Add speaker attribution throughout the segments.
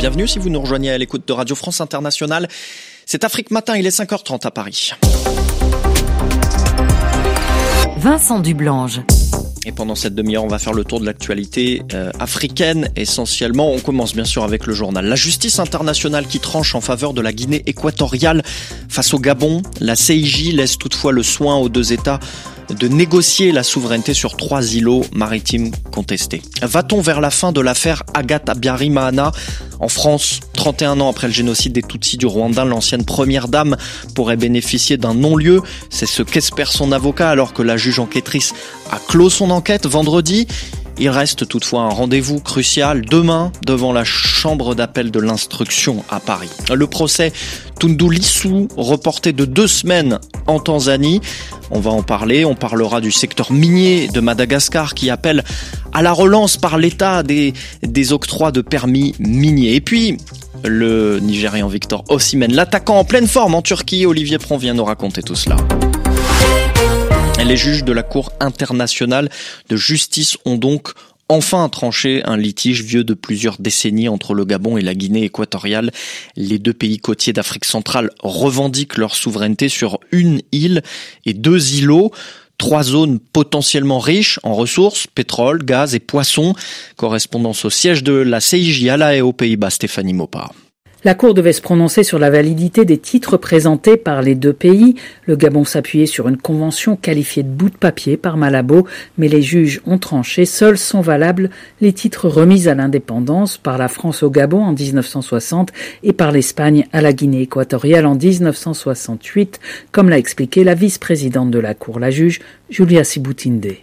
Speaker 1: Bienvenue si vous nous rejoignez à l'écoute de Radio France Internationale. C'est Afrique Matin, il est 5h30 à Paris.
Speaker 2: Vincent Dublange.
Speaker 1: Et pendant cette demi-heure, on va faire le tour de l'actualité africaine essentiellement. On commence bien sûr avec le journal. La justice internationale qui tranche en faveur de la Guinée équatoriale face au Gabon. La CIJ laisse toutefois le soin aux deux États de négocier la souveraineté sur 3 îlots maritimes contestés. Va-t-on vers la fin de l'affaire Agathe Habyarimana ? En France, 31 ans après le génocide des Tutsis du Rwanda, l'ancienne première dame pourrait bénéficier d'un non-lieu. C'est ce qu'espère son avocat alors que la juge enquêtrice a clos son enquête vendredi. Il reste toutefois un rendez-vous crucial demain devant la chambre d'appel de l'instruction à Paris. Le procès Tundu Lissu, reporté de 2 semaines en Tanzanie. On va en parler, on parlera du secteur minier de Madagascar qui appelle à la relance par l'État des octrois de permis miniers. Et puis, le Nigérian Victor Osimhen, l'attaquant en pleine forme en Turquie, Olivier Pron vient nous raconter tout cela. Les juges de la Cour internationale de justice ont donc enfin tranché un litige vieux de plusieurs décennies entre le Gabon et la Guinée équatoriale. Les 2 pays côtiers d'Afrique centrale revendiquent leur souveraineté sur une île et 2 îlots. 3 zones potentiellement riches en ressources, pétrole, gaz et poissons. Correspondance au siège de la CIJ à La Haye aux Pays-Bas, Stéphanie Maupas.
Speaker 3: La Cour devait se prononcer sur la validité des titres présentés par les 2 pays. Le Gabon s'appuyait sur une convention qualifiée de bout de papier par Malabo, mais les juges ont tranché. Seuls sont valables les titres remis à l'indépendance par la France au Gabon en 1960 et par l'Espagne à la Guinée équatoriale en 1968, comme l'a expliqué la vice-présidente de la Cour, la juge Julia Sibutinde.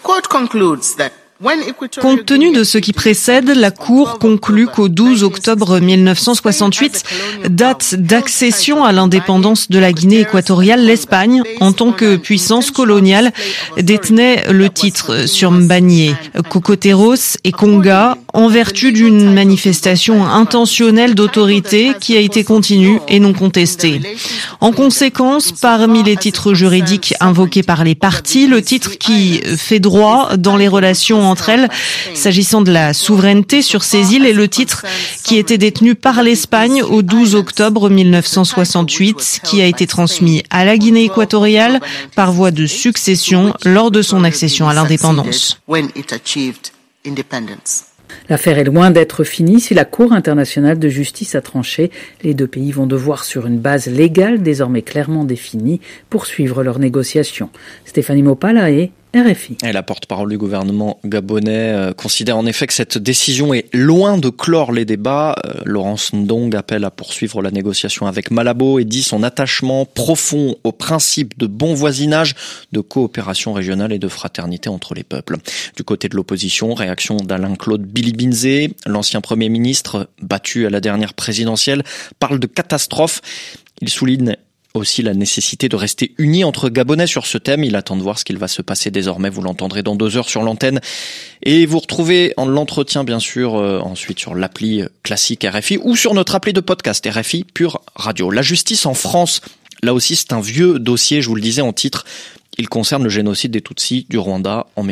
Speaker 4: Compte tenu de ce qui précède, la Cour conclut qu'au 12 octobre 1968, date d'accession à l'indépendance de la Guinée équatoriale, l'Espagne, en tant que puissance coloniale, détenait le titre sur Mbagné, Cocoteros et Conga, en vertu d'une manifestation intentionnelle d'autorité qui a été continue et non contestée. En conséquence, parmi les titres juridiques invoqués par les parties, le titre qui fait droit dans les relations entre elles, s'agissant de la souveraineté sur ces îles, est le titre qui était détenu par l'Espagne au 12 octobre 1968, qui a été transmis à la Guinée équatoriale par voie de succession lors de son accession à l'indépendance.
Speaker 3: L'affaire est loin d'être finie. Si la Cour internationale de justice a tranché, les 2 pays vont devoir, sur une base légale désormais clairement définie, poursuivre leurs négociations. Stéphanie Maupas, La Haye, RFI.
Speaker 1: Et la porte-parole du gouvernement gabonais considère en effet que cette décision est loin de clore les débats. Laurence Ndong appelle à poursuivre la négociation avec Malabo et dit son attachement profond au principe de bon voisinage, de coopération régionale et de fraternité entre les peuples. Du côté de l'opposition, réaction d'Alain-Claude Bilibinze, l'ancien Premier ministre battu à la dernière présidentielle, parle de catastrophe. Il souligne aussi la nécessité de rester unis entre Gabonais sur ce thème. Il attend de voir ce qu'il va se passer désormais. Vous l'entendrez dans 2 heures sur l'antenne. Et vous retrouvez en l'entretien, bien sûr, ensuite sur l'appli classique RFI ou sur notre appli de podcast RFI Pure Radio. La justice en France, là aussi, c'est un vieux dossier, je vous le disais en titre. Il concerne le génocide des Tutsis du Rwanda en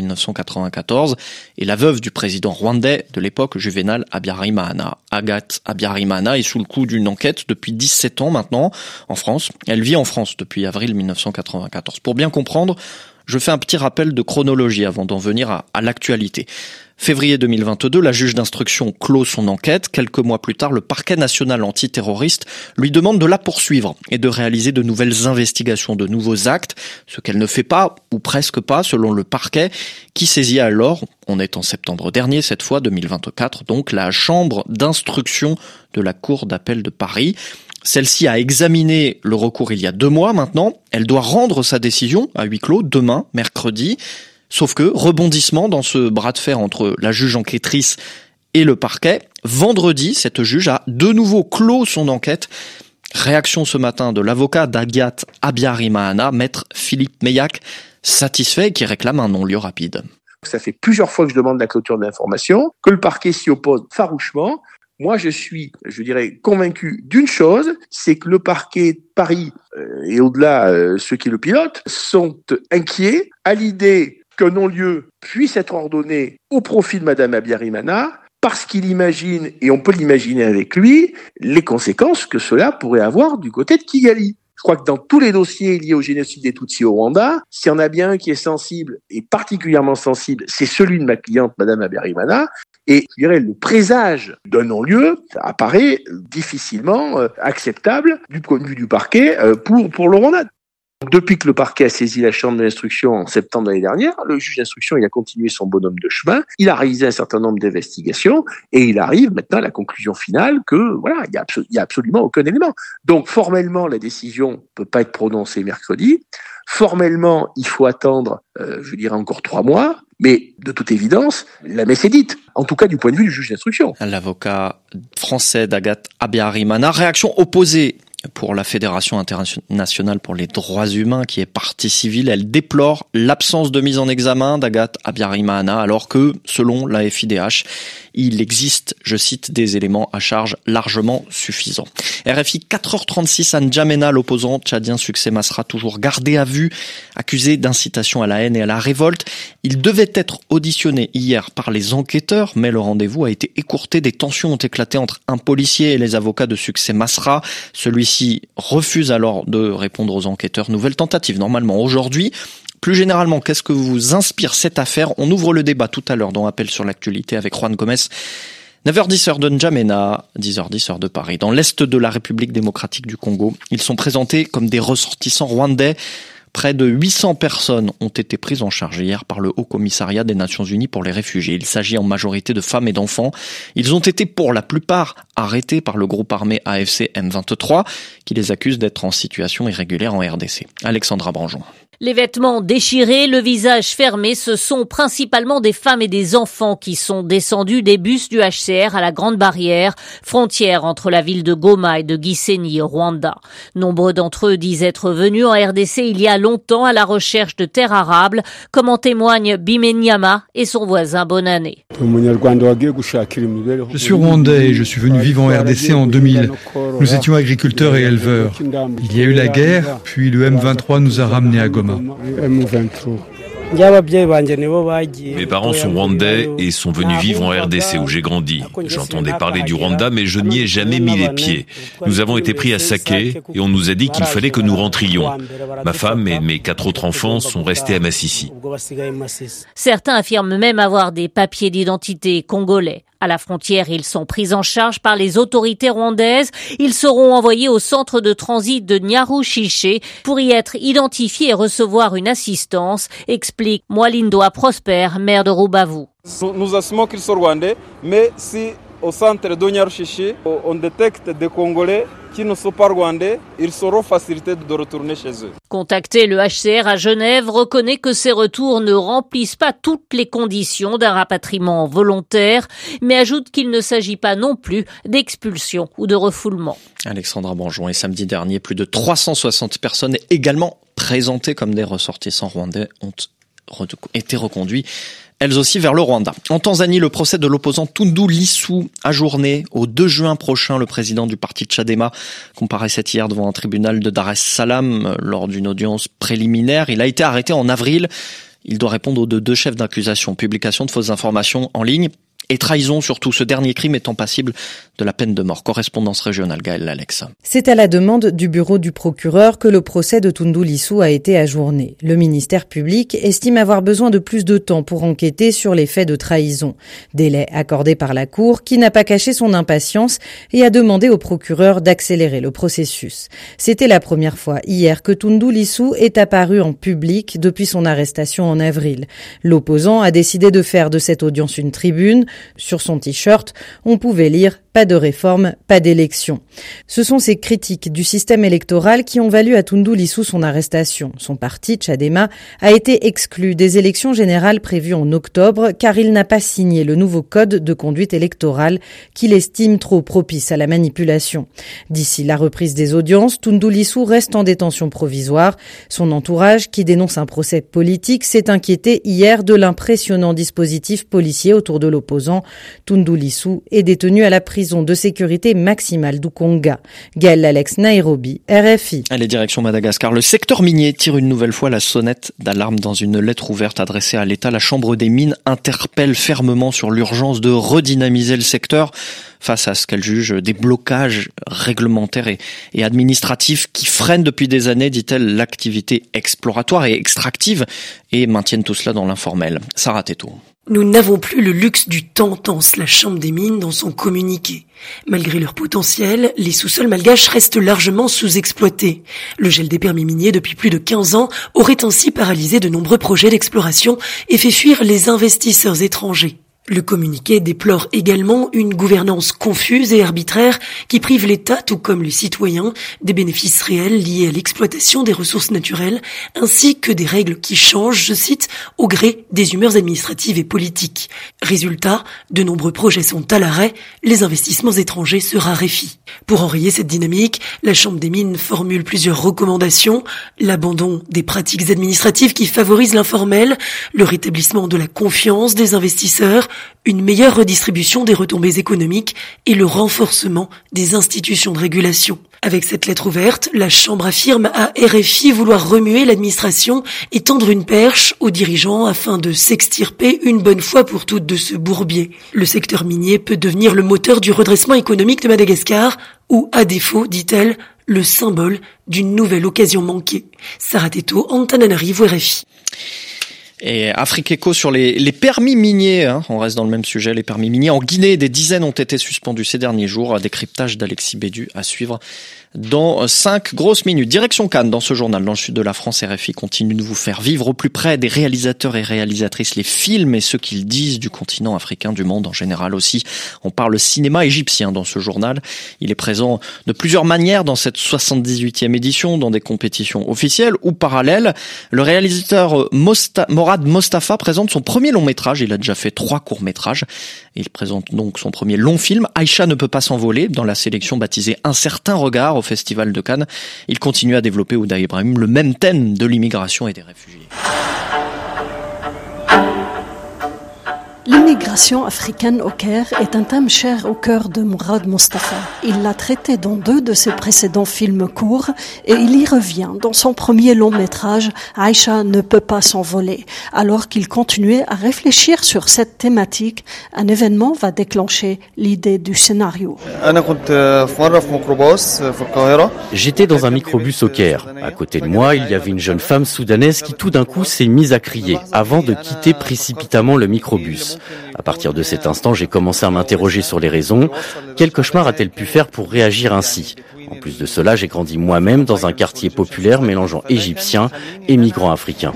Speaker 1: 1994 et la veuve du président rwandais de l'époque, Juvenal Habyarimana. Agathe Habyarimana est sous le coup d'une enquête depuis 17 ans maintenant en France. Elle vit en France depuis avril 1994. Pour bien comprendre, je fais un petit rappel de chronologie avant d'en venir à l'actualité. Février 2022, la juge d'instruction clôt son enquête. Quelques mois plus tard, le parquet national antiterroriste lui demande de la poursuivre et de réaliser de nouvelles investigations, de nouveaux actes, ce qu'elle ne fait pas, ou presque pas, selon le parquet, qui saisit alors, on est en septembre dernier, cette fois 2024, donc la chambre d'instruction de la Cour d'appel de Paris. Celle-ci a examiné le recours il y a 2 mois maintenant. Elle doit rendre sa décision à huis clos demain, mercredi. Sauf que, rebondissement dans ce bras de fer entre la juge enquêtrice et le parquet, vendredi, cette juge a de nouveau clos son enquête. Réaction ce matin de l'avocat d'Agathe Habyarimana, maître Philippe Meillac, satisfait et qui réclame un non-lieu rapide.
Speaker 5: Ça fait plusieurs fois que je demande la clôture de l'information, que le parquet s'y oppose farouchement. Moi, je suis, convaincu d'une chose, c'est que le parquet de Paris, et au-delà ceux qui le pilotent, sont inquiets à l'idée qu'un non-lieu puisse être ordonné au profit de Madame Habyarimana parce qu'il imagine, et on peut l'imaginer avec lui, les conséquences que cela pourrait avoir du côté de Kigali. Je crois que dans tous les dossiers liés au génocide des Tutsis au Rwanda, s'il y en a bien un qui est sensible, et particulièrement sensible, c'est celui de ma cliente, Madame Habyarimana. Et je dirais, le présage d'un non-lieu apparaît difficilement acceptable du point de vue du parquet pour le Rwanda. Depuis que le parquet a saisi la chambre d'instruction en septembre de l'année dernière, le juge d'instruction il a continué son bonhomme de chemin, il a réalisé un certain nombre d'investigations et il arrive maintenant à la conclusion finale que voilà, il y a absolument aucun élément. Donc formellement, la décision peut pas être prononcée mercredi. Formellement, il faut attendre, je dirais encore 3 mois. Mais de toute évidence, la messe est dite, en tout cas du point de vue du juge d'instruction.
Speaker 1: L'avocat français d'Agathe Habyarimana, réaction opposée pour la Fédération internationale pour les droits humains qui est partie civile. Elle déplore l'absence de mise en examen d'Agathe Habyarimana alors que, selon la FIDH, il existe, je cite, des éléments à charge largement suffisants. RFI 4h36 à N'Djamena, l'opposant tchadien Succès Masra, toujours gardé à vue, accusé d'incitation à la haine et à la révolte. Il devait être auditionné hier par les enquêteurs, mais le rendez-vous a été écourté. Des tensions ont éclaté entre un policier et les avocats de Succès Masra. Celui-ci refuse alors de répondre aux enquêteurs. Nouvelle tentative normalement aujourd'hui. Plus généralement, qu'est-ce que vous inspire cette affaire ? On ouvre le débat tout à l'heure dans Appel sur l'actualité avec Juan Gomez. 9h10 de N'Djamena, 10h10 de Paris. Dans l'est de la République démocratique du Congo, ils sont présentés comme des ressortissants rwandais. Près de 800 personnes ont été prises en charge hier par le Haut Commissariat des Nations Unies pour les réfugiés. Il s'agit en majorité de femmes et d'enfants. Ils ont été pour la plupart arrêtés par le groupe armé AFC M23 qui les accuse d'être en situation irrégulière en RDC. Alexandra Branjon.
Speaker 6: Les vêtements déchirés, le visage fermé, ce sont principalement des femmes et des enfants qui sont descendus des bus du HCR à la Grande Barrière, frontière entre la ville de Goma et de Gisenyi au Rwanda. Nombreux d'entre eux disent être venus en RDC il y a longtemps à la recherche de terres arables, comme en témoigne Bimenyama et son voisin Bonane.
Speaker 7: Je suis rwandais et je suis venu vivre en RDC en 2000. Nous étions agriculteurs et éleveurs. Il y a eu la guerre, puis le M23 nous a ramenés à Goma.
Speaker 8: Mes parents sont rwandais et sont venus vivre en RDC où j'ai grandi. J'entendais parler du Rwanda mais je n'y ai jamais mis les pieds. Nous avons été pris à Saké et on nous a dit qu'il fallait que nous rentrions. Ma femme et mes 4 autres enfants sont restés à Massissi.
Speaker 6: Certains affirment même avoir des papiers d'identité congolais. À la frontière, ils sont pris en charge par les autorités rwandaises. Ils seront envoyés au centre de transit de Nyarushiche pour y être identifiés et recevoir une assistance, explique Mwalindoa Prosper, maire de Rubavu.
Speaker 9: Nous assumons qu'ils sont rwandais, mais si au centre de Nyarushiche, on détecte des Congolais qui ne sont pas rwandais, ils seront facilités de retourner chez eux.
Speaker 6: Contacté, le HCR à Genève reconnaît que ces retours ne remplissent pas toutes les conditions d'un rapatriement volontaire, mais ajoute qu'il ne s'agit pas non plus d'expulsion ou de refoulement.
Speaker 1: Alexandra Branjon, et samedi dernier, plus de 360 personnes également présentées comme des ressortissants rwandais ont été reconduits elles aussi vers le Rwanda. En Tanzanie, le procès de l'opposant Tundu Lissu ajourné au 2 juin prochain. Le président du parti Tchadema comparaissait hier devant un tribunal de Dar es Salaam lors d'une audience préliminaire. Il a été arrêté en avril. Il doit répondre aux 2 chefs d'accusation, publication de fausses informations en ligne et trahison, surtout ce dernier crime étant passible de la peine de mort. Correspondance régionale, Gaëlle Alex.
Speaker 10: C'est à la demande du bureau du procureur que le procès de Tundu Lissu a été ajourné. Le ministère public estime avoir besoin de plus de temps pour enquêter sur les faits de trahison. Délai accordé par la Cour qui n'a pas caché son impatience et a demandé au procureur d'accélérer le processus. C'était la première fois hier que Tundu Lissu est apparu en public depuis son arrestation en avril. L'opposant a décidé de faire de cette audience une tribune. Sur son t-shirt, on pouvait lire « Pas de réforme, pas d'élection ». Ce sont ces critiques du système électoral qui ont valu à Tundu Lissu son arrestation. Son parti, Tchadema, a été exclu des élections générales prévues en octobre car il n'a pas signé le nouveau code de conduite électorale qu'il estime trop propice à la manipulation. D'ici la reprise des audiences, Tundu Lissu reste en détention provisoire. Son entourage, qui dénonce un procès politique, s'est inquiété hier de l'impressionnant dispositif policier autour de l'opposant. ans. Tundu Lissu est détenu à la prison de sécurité maximale d'Ukonga. Gaël Alex, Nairobi, RFI.
Speaker 1: Allez, direction Madagascar. Le secteur minier tire une nouvelle fois la sonnette d'alarme dans une lettre ouverte adressée à l'État. La Chambre des mines interpelle fermement sur l'urgence de redynamiser le secteur face à ce qu'elle juge des blocages réglementaires et administratifs qui freinent depuis des années, dit-elle, l'activité exploratoire et extractive et maintiennent tout cela dans l'informel. Sarah Teto.
Speaker 11: Nous n'avons plus le luxe du temps, pense la Chambre des mines dans son communiqué. Malgré leur potentiel, les sous-sols malgaches restent largement sous-exploités. Le gel des permis miniers depuis plus de 15 ans aurait ainsi paralysé de nombreux projets d'exploration et fait fuir les investisseurs étrangers. Le communiqué déplore également une gouvernance confuse et arbitraire qui prive l'État, tout comme les citoyens, des bénéfices réels liés à l'exploitation des ressources naturelles, ainsi que des règles qui changent, je cite, au gré des humeurs administratives et politiques. Résultat, de nombreux projets sont à l'arrêt, les investissements étrangers se raréfient. Pour enrayer cette dynamique, la Chambre des mines formule plusieurs recommandations, l'abandon des pratiques administratives qui favorisent l'informel, le rétablissement de la confiance des investisseurs, une meilleure redistribution des retombées économiques et le renforcement des institutions de régulation. Avec cette lettre ouverte, la Chambre affirme à RFI vouloir remuer l'administration et tendre une perche aux dirigeants afin de s'extirper une bonne fois pour toutes de ce bourbier. Le secteur minier peut devenir le moteur du redressement économique de Madagascar ou, à défaut, dit-elle, le symbole d'une nouvelle occasion manquée. Sarah Teto, Antananarivo, RFI.
Speaker 1: Et Afrique Éco sur les permis miniers, on reste dans le même sujet, les permis miniers. En Guinée, des dizaines ont été suspendus ces derniers jours. Décryptage d'Alexis Bédu à suivre dans 5 grosses minutes. Direction Cannes, dans ce journal, dans le sud de la France, RFI continue de vous faire vivre au plus près des réalisateurs et réalisatrices les films et ce qu'ils disent du continent africain, du monde en général aussi. On parle cinéma égyptien dans ce journal. Il est présent de plusieurs manières dans cette 78e édition, dans des compétitions officielles ou parallèles. Le réalisateur Morad Mostafa présente son premier long métrage. Il a déjà fait 3 courts métrages. Il présente donc son premier long film. Aïcha ne peut pas s'envoler dans la sélection baptisée Un certain regard au Festival de Cannes. Il continue à développer Ouda Ibrahim le même thème de l'immigration et des réfugiés.
Speaker 12: L'immigration africaine au Caire est un thème cher au cœur de Morad Mostafa. Il l'a traité dans 2 de ses précédents films courts et il y revient dans son premier long métrage Aïcha ne peut pas s'envoler. Alors qu'il continuait à réfléchir sur cette thématique, un événement va déclencher l'idée du scénario.
Speaker 13: J'étais dans un microbus au Caire. À côté de moi, il y avait une jeune femme soudanaise qui tout d'un coup s'est mise à crier avant de quitter précipitamment le microbus. À partir de cet instant, j'ai commencé à m'interroger sur les raisons. Quel cauchemar a-t-elle pu faire pour réagir ainsi ? En plus de cela, j'ai grandi moi-même dans un quartier populaire mélangeant égyptiens et migrants africains.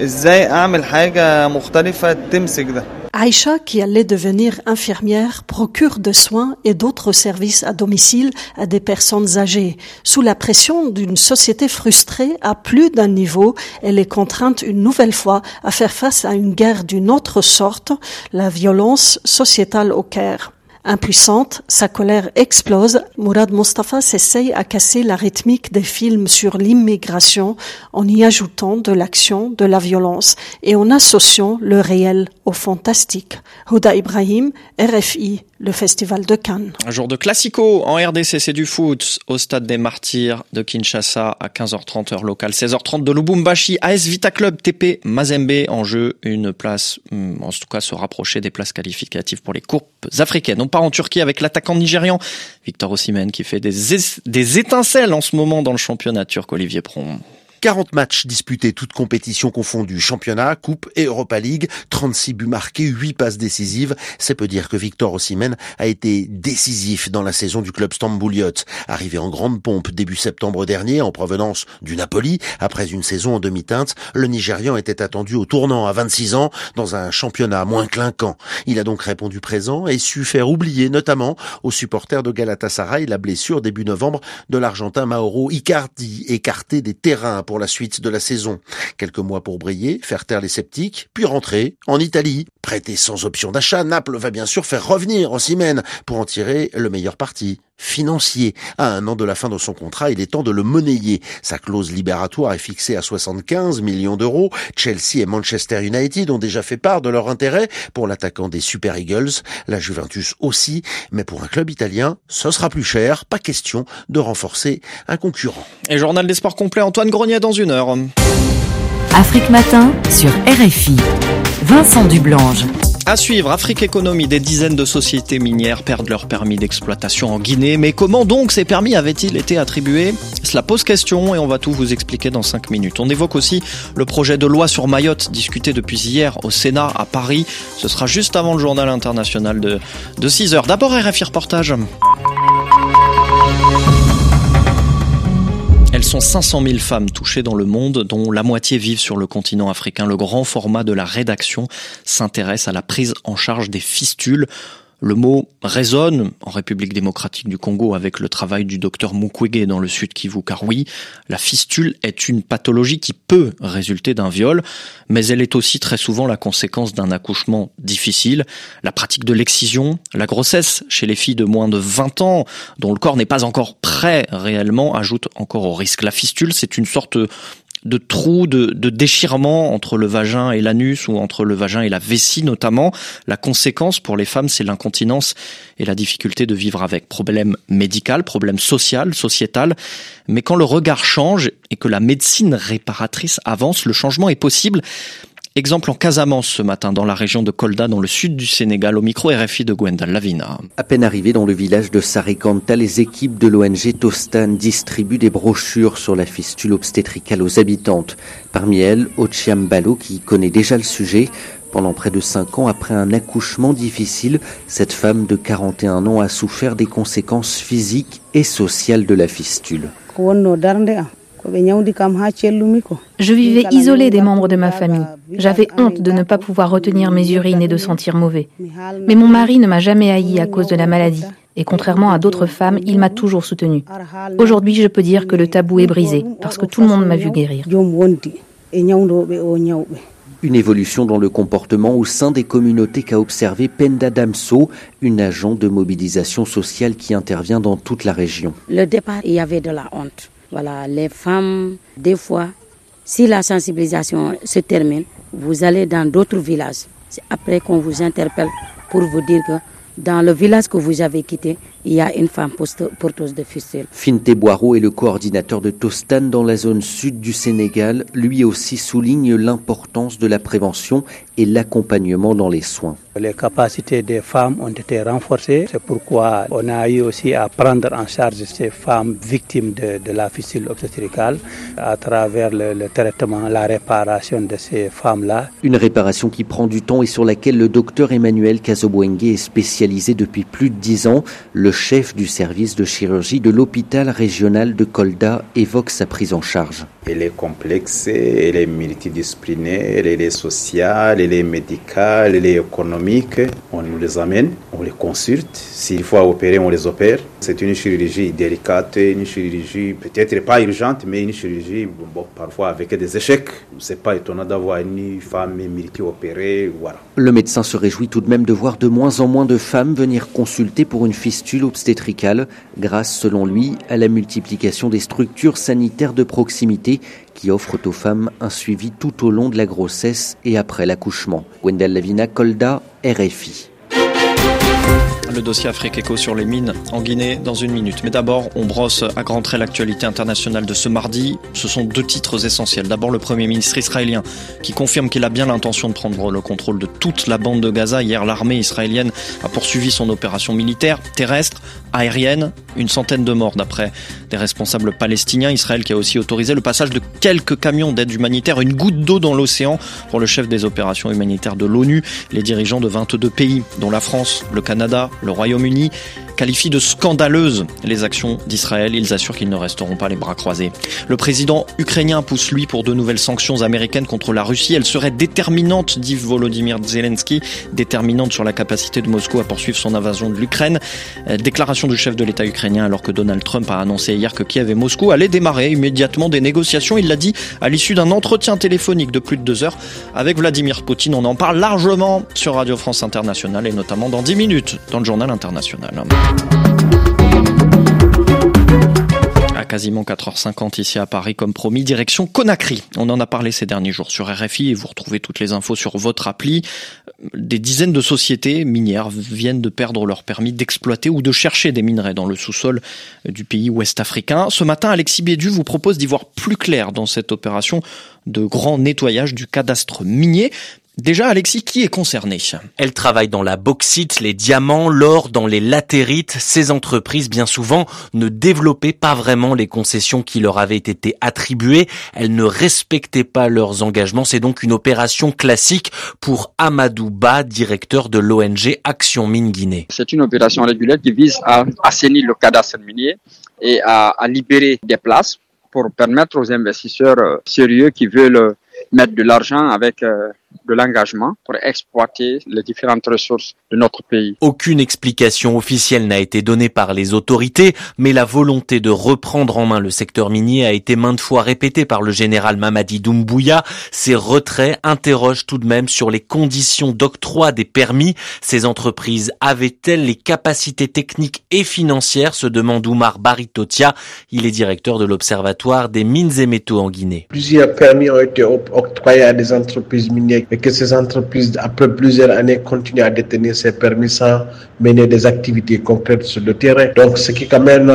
Speaker 12: Aïcha, qui allait devenir infirmière, procure des soins et d'autres services à domicile à des personnes âgées. Sous la pression d'une société frustrée à plus d'un niveau, elle est contrainte une nouvelle fois à faire face à une guerre d'une autre sorte, la violence sociétale au Caire. Impuissante, sa colère explose. Morad Mostafa s'essaye à casser la rythmique des films sur l'immigration en y ajoutant de l'action, de la violence et en associant le réel au fantastique. Ouda Ibrahim, RFI, le Festival de Cannes.
Speaker 1: Un jour de classico en RDC, c'est du foot au Stade des Martyrs de Kinshasa à 15h30 heure locale, 16h30 de Lubumbashi, AS Vita Club TP Mazembe en jeu, une place, en tout cas se rapprocher des places qualificatives pour les coupes africaines. On part en Turquie avec l'attaquant nigérian Victor Osimhen qui fait des étincelles en ce moment dans le championnat turc. Olivier Pron.
Speaker 14: 40 matchs disputés, toutes compétitions confondues, championnat, coupe et Europa League, 36 buts marqués, 8 passes décisives. C'est peu dire que Victor Osimhen a été décisif dans la saison du club Stambouliote. Arrivé en grande pompe début septembre dernier en provenance du Napoli, après une saison en demi-teinte, le Nigérian était attendu au tournant à 26 ans dans un championnat moins clinquant. Il a donc répondu présent et su faire oublier notamment aux supporters de Galatasaray la blessure début novembre de l'Argentin Mauro Icardi, écarté des terrains pour la suite de la saison. Quelques mois pour briller, faire taire les sceptiques, puis rentrer en Italie. Prêté sans option d'achat, Naples va bien sûr faire revenir Osimhen pour en tirer le meilleur parti financier. À un an de la fin de son contrat, il est temps de le monnayer. Sa clause libératoire est fixée à 75 millions d'euros. Chelsea et Manchester United ont déjà fait part de leur intérêt pour l'attaquant des Super Eagles. La Juventus aussi. Mais pour un club italien, ce sera plus cher. Pas question de renforcer un concurrent.
Speaker 1: Et journal des sports complet, Antoine Grenier dans 1 heure.
Speaker 2: Afrique Matin sur RFI. Vincent Dublange.
Speaker 1: À suivre, Afrique Économie, des dizaines de sociétés minières perdent leur permis d'exploitation en Guinée. Mais comment donc ces permis avaient-ils été attribués ? Cela pose question et on va tout vous expliquer dans 5 minutes. On évoque aussi le projet de loi sur Mayotte discuté depuis hier au Sénat à Paris. Ce sera juste avant le journal international de 6h. D'abord RFI Reportage. Elles sont 500 000 femmes touchées dans le monde, dont la moitié vivent sur le continent africain. Le grand format de la rédaction s'intéresse à la prise en charge des fistules. Le mot résonne en République démocratique du Congo avec le travail du docteur Mukwege dans le Sud Kivu, car oui, la fistule est une pathologie qui peut résulter d'un viol, mais elle est aussi très souvent la conséquence d'un accouchement difficile. La pratique de l'excision, la grossesse chez les filles de moins de 20 ans, dont le corps n'est pas encore prêt réellement, ajoute encore au risque. La fistule, c'est une sorte de trou, de déchirement entre le vagin et l'anus ou entre le vagin et la vessie notamment. La conséquence pour les femmes, c'est l'incontinence et la difficulté de vivre avec. Problème médical, problème social, sociétal. Mais quand le regard change et que la médecine réparatrice avance, le changement est possible. Exemple en Casamance ce matin, dans la région de Kolda, dans le sud du Sénégal, au micro RFI de Gwendal Lavina.
Speaker 15: À peine arrivés dans le village de Sarekanta, les équipes de l'ONG Tostan distribuent des brochures sur la fistule obstétricale aux habitantes. Parmi elles, Ochiam Balo, qui connaît déjà le sujet. Pendant près de 5 ans, après un accouchement difficile, cette femme de 41 ans a souffert des conséquences physiques et sociales de la fistule.
Speaker 16: Je vivais isolée des membres de ma famille. J'avais honte de ne pas pouvoir retenir mes urines et de sentir mauvais. Mais mon mari ne m'a jamais haï à cause de la maladie. Et contrairement à d'autres femmes, il m'a toujours soutenue. Aujourd'hui, je peux dire que le tabou est brisé, parce que tout le monde m'a vu guérir.
Speaker 15: Une évolution dans le comportement au sein des communautés qu'a observé Penda Damso, une agent de mobilisation sociale qui intervient dans toute la région.
Speaker 17: Le départ, il y avait de la honte. Voilà, les femmes, des fois, si la sensibilisation se termine, vous allez dans d'autres villages. C'est après qu'on vous interpelle pour vous dire que dans le village que vous avez quitté, il y a une femme porteuse de fistule.
Speaker 15: Finte Boiro est le coordinateur de Tostan dans la zone sud du Sénégal. Lui aussi souligne l'importance de la prévention et l'accompagnement dans les soins.
Speaker 18: Les capacités des femmes ont été renforcées. C'est pourquoi on a eu aussi à prendre en charge ces femmes victimes de la fistule obstétricale à travers le traitement, la réparation de ces femmes-là.
Speaker 15: Une réparation qui prend du temps et sur laquelle le docteur Emmanuel Kazobwenge est spécialisé depuis plus de 10 ans. Le chef du service de chirurgie de l'hôpital régional de Kolda évoque sa prise en charge.
Speaker 19: Elle est complexe, elle est multidisciplinaire, elle est sociale, elle est médicale, elle est économique. On nous les amène, on les consulte. S'il faut opérer, on les opère. C'est une chirurgie délicate, une chirurgie peut-être pas urgente, mais une chirurgie parfois avec des échecs. C'est pas étonnant d'avoir une femme multi-opérée. Voilà.
Speaker 15: Le médecin se réjouit tout de même de voir de moins en moins de femmes venir consulter pour une fistule obstétricale, grâce, selon lui, à la multiplication des structures sanitaires de proximité qui offrent aux femmes un suivi tout au long de la grossesse et après l'accouchement. Gwendal Lavina, Kolda, RFI.
Speaker 1: Le dossier Afrique Éco sur les mines en Guinée dans 1 minute. Mais d'abord, on brosse à grands traits l'actualité internationale de ce mardi. Ce sont 2 titres essentiels. D'abord, le Premier ministre israélien qui confirme qu'il a bien l'intention de prendre le contrôle de toute la bande de Gaza. Hier, l'armée israélienne a poursuivi son opération militaire, terrestre, aérienne. 100 de morts d'après des responsables palestiniens. Israël qui a aussi autorisé le passage de quelques camions d'aide humanitaire, une goutte d'eau dans l'océan pour le chef des opérations humanitaires de l'ONU. Les dirigeants de 22 pays, dont la France, le Canada, le Royaume-Uni qualifient de scandaleuses les actions d'Israël. Ils assurent qu'ils ne resteront pas les bras croisés. Le président ukrainien pousse lui pour de nouvelles sanctions américaines contre la Russie. Elles seraient déterminantes, dit Volodymyr Zelensky, déterminantes sur la capacité de Moscou à poursuivre son invasion de l'Ukraine. Déclaration du chef de l'État ukrainien alors que Donald Trump a annoncé hier que Kiev et Moscou allaient démarrer immédiatement des négociations. Il l'a dit à l'issue d'un entretien téléphonique de plus de 2 heures avec Vladimir Poutine. On en parle largement sur Radio France Internationale et notamment dans 10 minutes dans le journal international. À quasiment 4h50 ici à Paris, comme promis, direction Conakry. On en a parlé ces derniers jours sur RFI et vous retrouvez toutes les infos sur votre appli. Des dizaines de sociétés minières viennent de perdre leur permis d'exploiter ou de chercher des minerais dans le sous-sol du pays ouest-africain. Ce matin, Alexis Bédu vous propose d'y voir plus clair dans cette opération de grand nettoyage du cadastre minier. Déjà, Alexis, qui est concerné ?
Speaker 20: Elles travaillent dans la bauxite, les diamants, l'or, dans les latérites. Ces entreprises, bien souvent, ne développaient pas vraiment les concessions qui leur avaient été attribuées. Elles ne respectaient pas leurs engagements. C'est donc une opération classique pour Amadou Ba, directeur de l'ONG Action Mine Guinée.
Speaker 21: C'est une opération régulière qui vise à assainir le cadastre minier et à libérer des places pour permettre aux investisseurs sérieux qui veulent mettre de l'argent avec de l'engagement pour exploiter les différentes ressources de notre pays.
Speaker 20: Aucune explication officielle n'a été donnée par les autorités, mais la volonté de reprendre en main le secteur minier a été maintes fois répétée par le général Mamadi Doumbouya. Ces retraits interrogent tout de même sur les conditions d'octroi des permis. Ces entreprises avaient-elles les capacités techniques et financières, se demande Oumar Baritotia. Il est directeur de l'Observatoire des mines et métaux en Guinée.
Speaker 22: Plusieurs permis ont été octroyés à des entreprises minières et que ces entreprises, après plusieurs années, continuent à détenir ces permis sans mener des activités concrètes sur le terrain. Donc, ce qui amène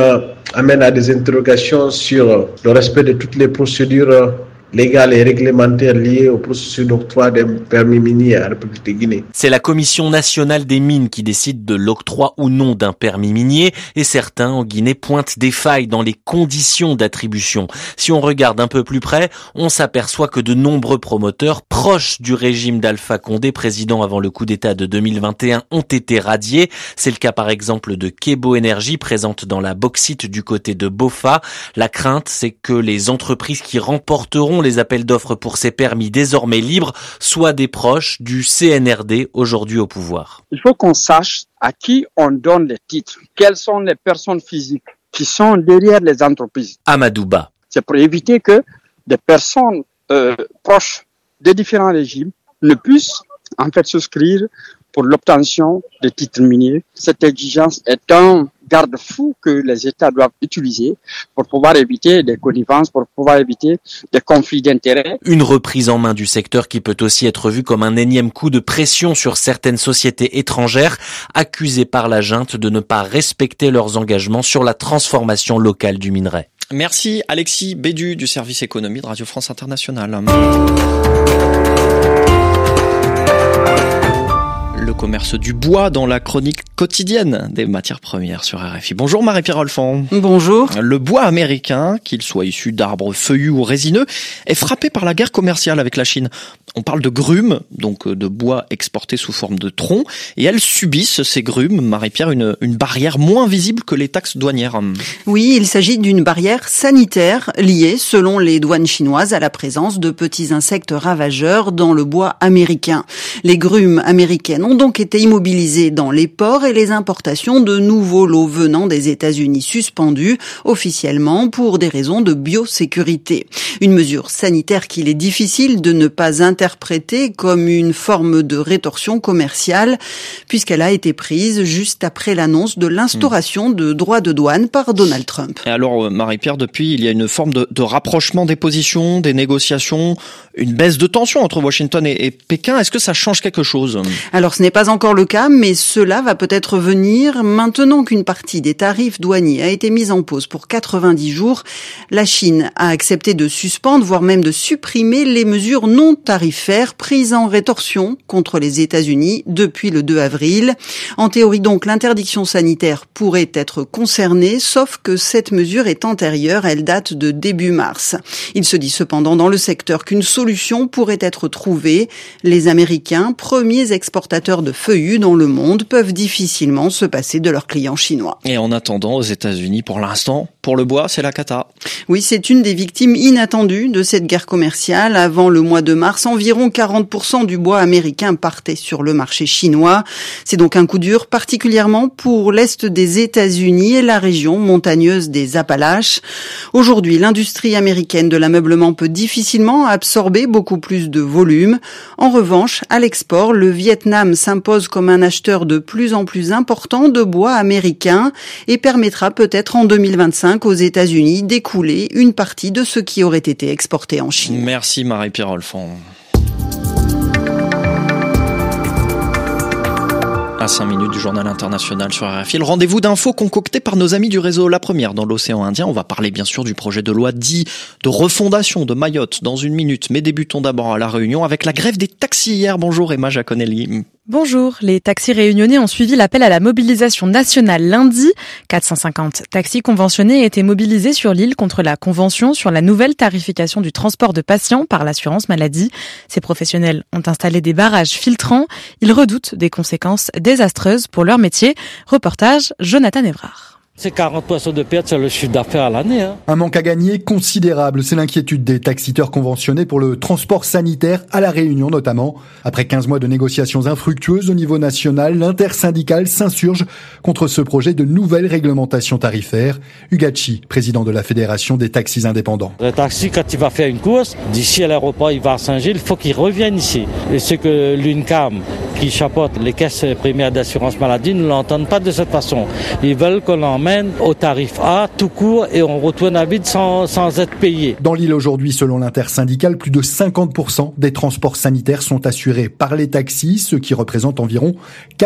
Speaker 22: à des interrogations sur le respect de toutes les procédures légales et réglementaires liées au processus d'octroi des permis miniers à la République de Guinée.
Speaker 20: C'est la Commission nationale des mines qui décide de l'octroi ou non d'un permis minier et certains en Guinée pointent des failles dans les conditions d'attribution. Si on regarde un peu plus près, on s'aperçoit que de nombreux promoteurs proches du régime d'Alpha Condé, président avant le coup d'État de 2021, ont été radiés. C'est le cas par exemple de Kebo Energy, présente dans la bauxite du côté de Bofa. La crainte, c'est que les entreprises qui remporteront les appels d'offres pour ces permis désormais libres soient des proches du CNRD aujourd'hui au pouvoir.
Speaker 21: Il faut qu'on sache à qui on donne les titres, quelles sont les personnes physiques qui sont derrière les entreprises.
Speaker 20: Amadou Ba.
Speaker 21: C'est pour éviter que des personnes proches des différents régimes ne puissent en fait souscrire pour l'obtention des titres miniers. Cette exigence est un garde-fou que les États doivent utiliser pour pouvoir éviter des connivences, pour pouvoir éviter des conflits d'intérêts.
Speaker 20: Une reprise en main du secteur qui peut aussi être vue comme un énième coup de pression sur certaines sociétés étrangères accusées par la junte de ne pas respecter leurs engagements sur la transformation locale du minerai.
Speaker 1: Merci Alexis Bédu du service économie de Radio France Internationale. Le commerce du bois dans la chronique quotidienne des matières premières sur RFI. Bonjour Marie-Pierre Olfan.
Speaker 23: Bonjour.
Speaker 1: Le bois américain, qu'il soit issu d'arbres feuillus ou résineux, est frappé par la guerre commerciale avec la Chine. On parle de grumes, donc de bois exporté sous forme de troncs, et elles subissent, ces grumes, Marie-Pierre, une barrière moins visible que les taxes douanières.
Speaker 23: Oui, il s'agit d'une barrière sanitaire liée, selon les douanes chinoises, à la présence de petits insectes ravageurs dans le bois américain. Les grumes américaines ont donc été immobilisées dans les ports et les importations de nouveaux lots venant des États-Unis suspendus officiellement pour des raisons de biosécurité. Une mesure sanitaire qu'il est difficile de ne pas interpréter comme une forme de rétorsion commerciale puisqu'elle a été prise juste après l'annonce de l'instauration de droits de douane par Donald Trump.
Speaker 1: Et alors Marie-Pierre, depuis il y a une forme de rapprochement des positions, des négociations, une baisse de tension entre Washington et Pékin. Est-ce que ça change quelque chose ?
Speaker 23: Alors ce n'est pas encore le cas, mais cela va peut-être venir maintenant qu'une partie des tarifs douaniers a été mise en pause pour 90 jours. La Chine a accepté de suspendre, voire même de supprimer les mesures non tarifaires tarifaire prise en rétorsion contre les États-Unis depuis le 2 avril. En théorie donc, l'interdiction sanitaire pourrait être concernée, sauf que cette mesure est antérieure, elle date de début mars. Il se dit cependant dans le secteur qu'une solution pourrait être trouvée. Les Américains, premiers exportateurs de feuillus dans le monde, peuvent difficilement se passer de leurs clients chinois.
Speaker 1: Et en attendant, aux États-Unis, pour l'instant, pour le bois, c'est la cata.
Speaker 23: Oui, c'est une des victimes inattendues de cette guerre commerciale. Avant le mois de mars, environ 40% du bois américain partait sur le marché chinois. C'est donc un coup dur, particulièrement pour l'est des États-Unis et la région montagneuse des Appalaches. Aujourd'hui, l'industrie américaine de l'ameublement peut difficilement absorber beaucoup plus de volume. En revanche, à l'export, le Vietnam s'impose comme un acheteur de plus en plus important de bois américain et permettra peut-être en 2025 aux États-Unis d'écouler une partie de ce qui aurait été exporté en Chine.
Speaker 1: Merci Marie-Pierre Olfan. À 5 minutes du journal international sur RFI, le rendez-vous d'infos concocté par nos amis du réseau. La première dans l'océan Indien. On va parler bien sûr du projet de loi dit de refondation de Mayotte dans une minute. Mais débutons d'abord à La Réunion avec la grève des taxis hier. Bonjour Emma Jaconelli.
Speaker 3: Bonjour, les taxis réunionnais ont suivi l'appel à la mobilisation nationale lundi. 450 taxis conventionnés étaient mobilisés sur l'île contre la convention sur la nouvelle tarification du transport de patients par l'assurance maladie. Ces professionnels ont installé des barrages filtrants. Ils redoutent des conséquences désastreuses pour leur métier. Reportage Jonathan Evrard.
Speaker 4: C'est 40% de perte sur le chiffre d'affaires à l'année.
Speaker 5: Un manque à gagner considérable, c'est l'inquiétude des taxiteurs conventionnés pour le transport sanitaire à La Réunion notamment. Après 15 mois de négociations infructueuses au niveau national, l'intersyndicale s'insurge contre ce projet de nouvelle réglementation tarifaire. Hugachi, président de la Fédération des taxis indépendants.
Speaker 4: Le taxi, quand il va faire une course, d'ici à l'aéroport, il va à Saint-Gilles, il faut qu'il revienne ici. Et ce que l'UNCAM, qui chapeaute les caisses primaires d'assurance maladie, ne l'entendent pas de cette façon. Ils veulent qu'on l'emmène au tarif A, tout court, et on retourne à vide sans être payé.
Speaker 5: Dans l'île aujourd'hui, selon l'intersyndicale, plus de 50% des transports sanitaires sont assurés par les taxis, ce qui représente environ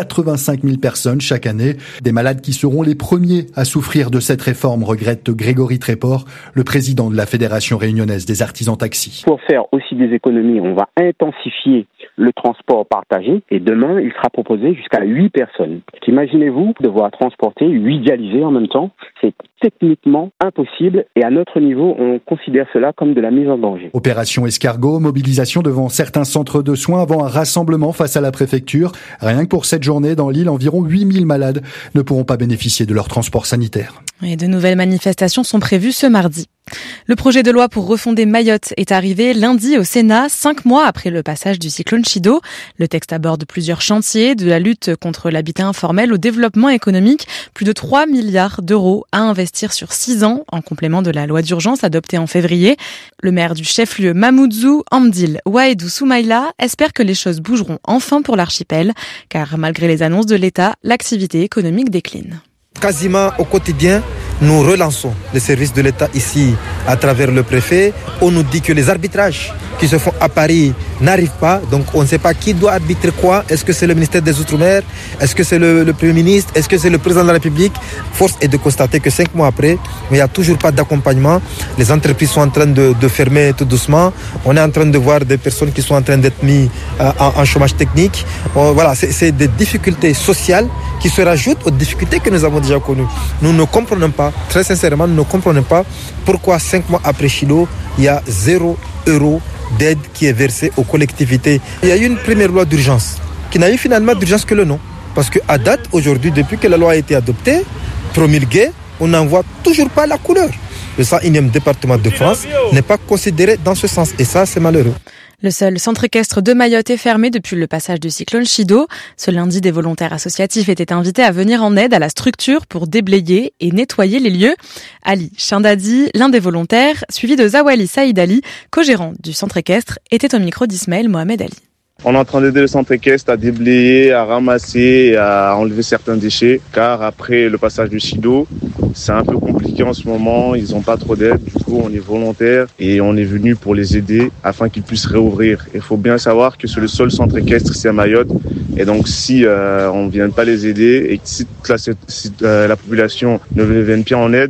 Speaker 5: 85 000 personnes chaque année. Des malades qui seront les premiers à souffrir de cette réforme, regrette Grégory Tréport, le président de la Fédération réunionnaise des artisans taxis.
Speaker 24: Pour faire aussi des économies, on va intensifier le transport partagé et demain, il sera proposé jusqu'à 8 personnes. Imaginez-vous devoir transporter 8 dialysés en même temps, c'est techniquement impossible et à notre niveau, on considère cela comme de la mise en danger.
Speaker 5: Opération escargot, mobilisation devant certains centres de soins avant un rassemblement face à la préfecture. Rien que pour cette journée, dans l'île, environ 8000 malades ne pourront pas bénéficier de leur transport sanitaire.
Speaker 3: Et de nouvelles manifestations sont prévues ce mardi. Le projet de loi pour refonder Mayotte est arrivé lundi au Sénat, 5 mois après le passage du cyclone Chido. Le texte aborde plusieurs chantiers, de la lutte contre l'habitat informel au développement économique. Plus de 3 milliards d'euros à investir sur 6 ans, en complément de la loi d'urgence adoptée en février. Le maire du chef-lieu Mamoudzou, Amdil Waedou Soumaïla, espère que les choses bougeront enfin pour l'archipel, car malgré les annonces de l'État, l'activité économique décline.
Speaker 25: Quasiment au quotidien, nous relançons les services de l'État ici à travers le préfet. On nous dit que les arbitrages qui se font à Paris n'arrivent pas. Donc on ne sait pas qui doit arbitrer quoi. Est-ce que c'est le ministère des Outre-mer? Est-ce que c'est le Premier ministre? Est-ce que c'est le président de la République? Force est de constater que 5 mois après, il n'y a toujours pas d'accompagnement. Les entreprises sont en train de fermer tout doucement. On est en train de voir des personnes qui sont en train d'être mises en chômage technique. Voilà, c'est des difficultés sociales qui se rajoutent aux difficultés que nous avons déjà connues. Nous ne comprenons pas, très sincèrement, nous ne comprenons pas pourquoi 5 mois après Chido, il y a 0 € d'aide qui est versée aux collectivités. Il y a eu une première loi d'urgence qui n'a eu finalement d'urgence que le nom. Parce qu'à date, aujourd'hui, depuis que la loi a été adoptée, promulguée, on n'en voit toujours pas la couleur. Le 101e département de France n'est pas considéré dans ce sens. Et ça, c'est malheureux.
Speaker 3: Le seul centre équestre de Mayotte est fermé depuis le passage du cyclone Chido. Ce lundi, des volontaires associatifs étaient invités à venir en aide à la structure pour déblayer et nettoyer les lieux. Ali Chindadi, l'un des volontaires, suivi de Zawali Saïd Ali, co-gérant du centre équestre, était au micro d'Ismaël Mohamed Ali.
Speaker 26: On est en train d'aider le centre équestre à déblayer, à ramasser et à enlever certains déchets, car après le passage du Chido, c'est un peu compliqué en ce moment, ils n'ont pas trop d'aide, du coup on est volontaire et on est venu pour les aider afin qu'ils puissent réouvrir. Il faut bien savoir que c'est le seul centre équestre ici à Mayotte, et donc si on ne vient pas les aider et si la population ne vient pas en aide,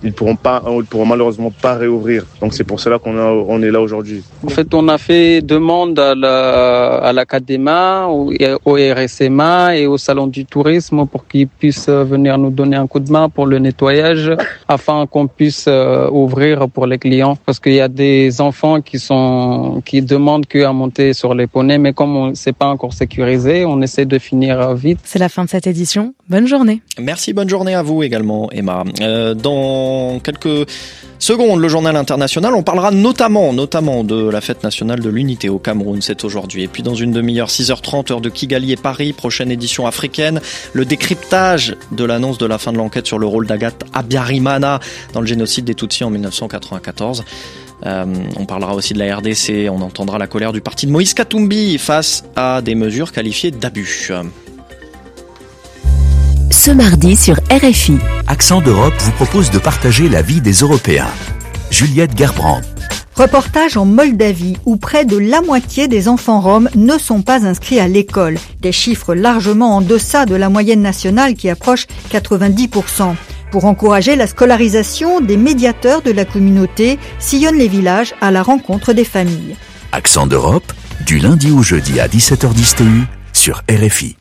Speaker 26: ils pourront malheureusement pas réouvrir. Donc c'est pour cela qu'on est là aujourd'hui.
Speaker 21: En fait, on a fait demande à l'Académa, au RSMA et au Salon du Tourisme pour qu'ils puissent venir nous donner un coup de main pour le nettoyage afin qu'on puisse ouvrir pour les clients. Parce qu'il y a des enfants qui demandent qu'à monter sur les poneys, mais comme c'est pas encore sécurisé, on essaie de finir vite.
Speaker 3: C'est la fin de cette édition. Bonne journée.
Speaker 1: Merci, bonne journée à vous également, Emma. Dans quelques secondes, le journal international, on parlera notamment de la fête nationale de l'unité au Cameroun, c'est aujourd'hui. Et puis dans une demi-heure, 6h30, heure de Kigali et Paris, prochaine édition africaine, le décryptage de l'annonce de la fin de l'enquête sur le rôle d'Agathe Habyarimana dans le génocide des Tutsis en 1994. On parlera aussi de la RDC, on entendra la colère du parti de Moïse Katumbi face à des mesures qualifiées d'abus.
Speaker 2: Ce mardi sur RFI.
Speaker 6: Accent d'Europe vous propose de partager la vie des Européens. Juliette Gerbrand.
Speaker 7: Reportage en Moldavie où près de la moitié des enfants roms ne sont pas inscrits à l'école. Des chiffres largement en deçà de la moyenne nationale qui approche 90%. Pour encourager la scolarisation, des médiateurs de la communauté sillonnent les villages à la rencontre des familles.
Speaker 6: Accent d'Europe, du lundi au jeudi à 17h10 TU sur RFI.